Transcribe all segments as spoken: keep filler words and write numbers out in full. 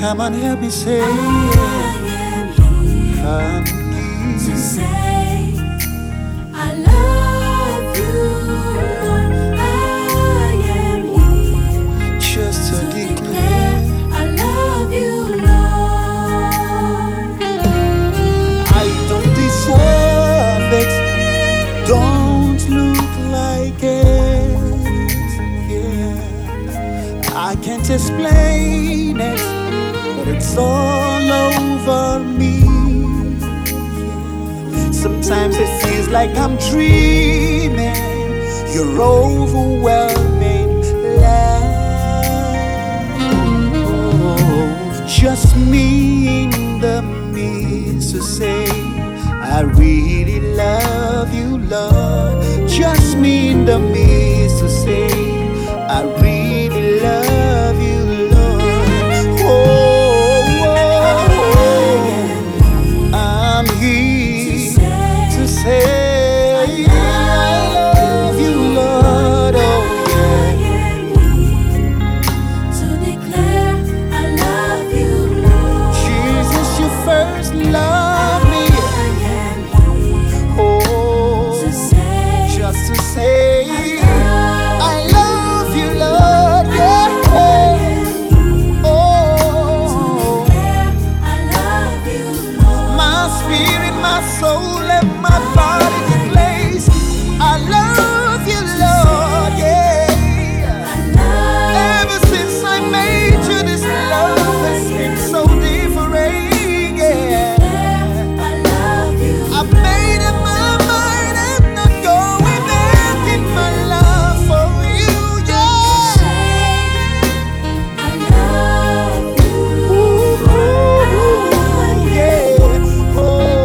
Come on, help me say, I am here I'm to here. say I love you, Lord. I am here Just to to declare, declare I love you, Lord. I don't deserve it, don't look like it. Yeah, I can't explain it, but it's all over me. Sometimes it feels like I'm dreaming. Your overwhelming love. Oh, just me in the midst to say, I really love you, Lord. Just me in the midst to say, I really love you, Lord. Oh, oh, oh. I'm here to say I love you, Lord. Oh yeah, To declare I love you, Lord. Jesus, you first love me. I am here Oh, to say just to say I I love you, Lord. Yeah. Oh, I love you, Lord. my spirit, my soul, and my body declares I love you, Lord. Yeah. I love Ever since I made you, this love has been so different. Yeah. I love you. I made up my mind, I'm not going back in my love for you. Yeah. I love you. Ooh, yeah. Oh,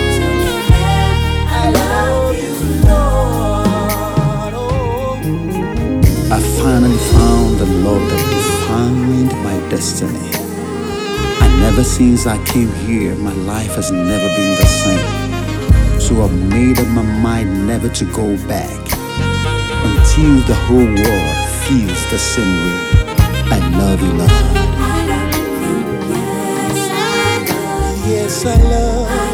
I love you, Lord. Oh. I finally found the love that defined my destiny. And ever since I came here, my life has never been the same. So I've made up my mind never to go back until the whole world feels the same way. I love you, Lord. I love you. Yes, I love you. Yes, I love